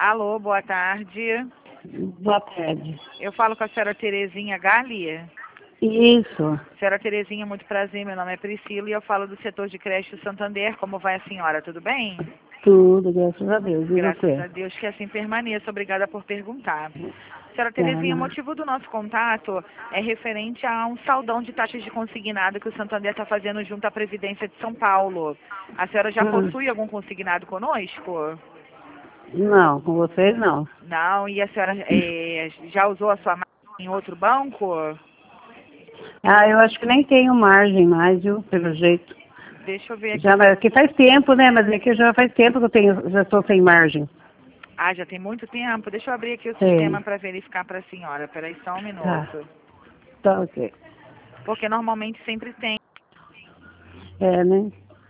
Alô, boa tarde. Boa tarde. Eu falo com a senhora Terezinha Gali. Isso. Senhora Terezinha, muito prazer. Meu nome é Priscila e eu falo do setor de creche do Santander. Como vai a senhora? Tudo bem? Tudo, graças a Deus. E Graças você? a Deus que assim permaneça. Obrigada por perguntar. Senhora Tá, Terezinha, o não. motivo do nosso contato é referente a um saldão de taxas de consignado que o Santander está fazendo junto à Previdência de São Paulo. A senhora já possui algum consignado conosco? Não, com vocês não. Não, e a senhora já usou a sua máquina em outro banco? Ah, eu acho que nem tenho margem mais, viu? Pelo jeito. Deixa eu ver aqui. Já, que faz tempo, né? Mas é que já faz tempo que eu tenho, já estou sem margem. Ah, já tem muito tempo. Deixa eu abrir aqui o Tem. sistema para verificar para a senhora. Peraí só um Tá. minuto. Tá ok. Porque normalmente sempre tem É, né?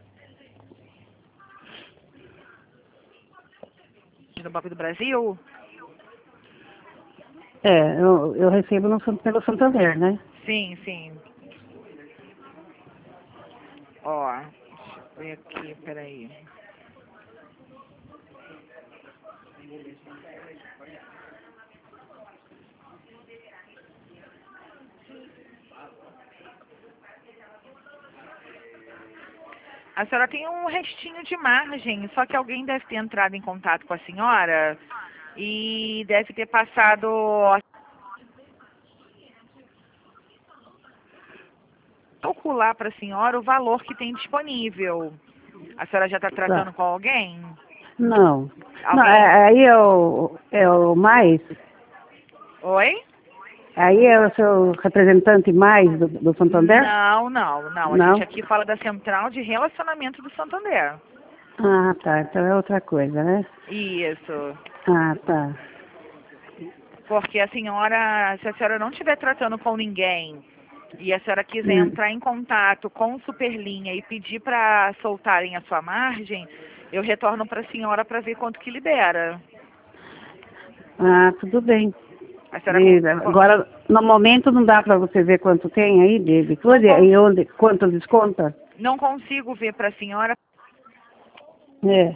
no Banco do Brasil. É, eu recebo pelo Santander, né? Sim, sim. Ó, deixa eu ver aqui, peraí. A senhora tem um restinho de margem, só que alguém deve ter entrado em contato com a senhora e deve ter passado calcular para a senhora o valor que tem disponível. A senhora já está tratando Tá. com alguém? Não. Não, Alguém? aí é o mais. Oi? Aí é o seu representante mais do Santander? Não, não, não. A gente Não? aqui fala da Central de Relacionamento do Santander. Ah, tá. Então é outra coisa, né? Isso. Ah, tá. Porque a senhora, se a senhora não estiver tratando com ninguém e a senhora quiser Hum. entrar em contato com o Superlinha e pedir para soltarem a sua margem, eu retorno para a senhora para ver quanto que libera. Ah, tudo bem. A senhora con- Agora, no momento não dá para você ver quanto tem aí de não, coisa e onde, quanto desconta? não consigo ver para a senhora É.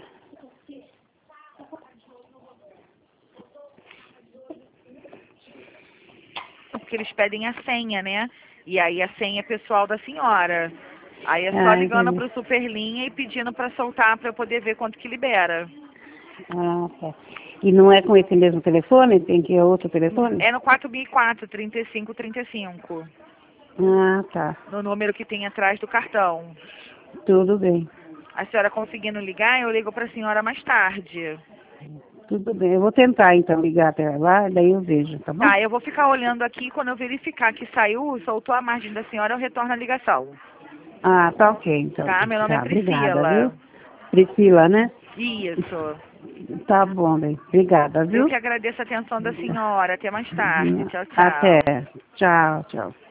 porque eles pedem a senha, né? E aí a senha é pessoal da senhora. Aí é só Ah, ligando entendi. para o Superlinha e pedindo para soltar para eu poder ver quanto que libera. Ah, tá. E não é com esse mesmo telefone? Tem que ir a outro telefone? É no 4004 3535. Ah, tá. No número que tem atrás do cartão. Tudo bem. A senhora conseguindo ligar, eu ligo para a senhora mais tarde. Tudo bem. Eu vou tentar então ligar até lá, daí eu vejo, tá bom? Tá, eu vou ficar olhando aqui. Quando eu verificar que saiu, soltou a margem da senhora, eu retorno a ligação. Ah, tá ok, então. Tá? Meu nome é Tá, obrigada, viu? Priscila. Priscila, né? Isso. Tá bom, bem. Obrigada, Eu viu? que agradeço a atenção da senhora. Até mais tarde. Tchau, Até. tchau. Tchau, tchau.